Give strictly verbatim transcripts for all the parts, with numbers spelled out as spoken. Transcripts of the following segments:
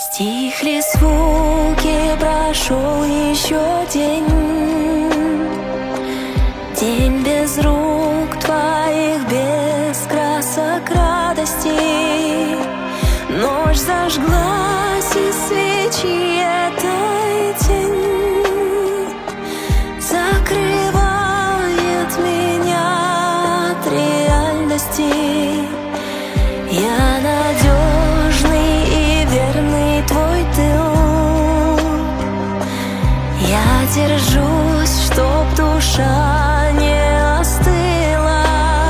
Стихли звуки, прошел еще день. День без рук твоих, без красок радостей. Ночь зажглась, и свечи этой тень закрывает меня от реальности. Я надежный и верный твой тыл. Я держусь, чтоб душа не остыла.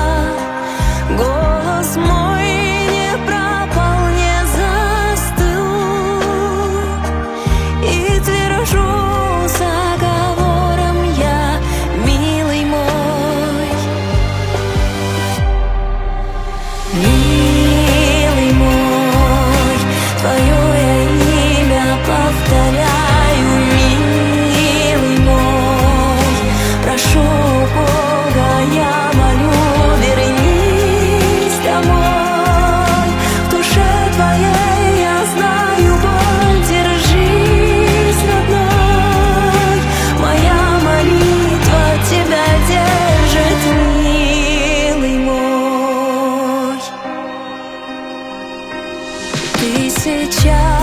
Голос мой не пропал, не застыл. И твержу заговором я, милый мой. Милый мой, твое я имя повторяю. Милый мой, прошу Бога, я молю, вернись домой. В душе твоей я знаю боль, держись, родной. Моя молитва тебя держит, милый мой. Ты сейчас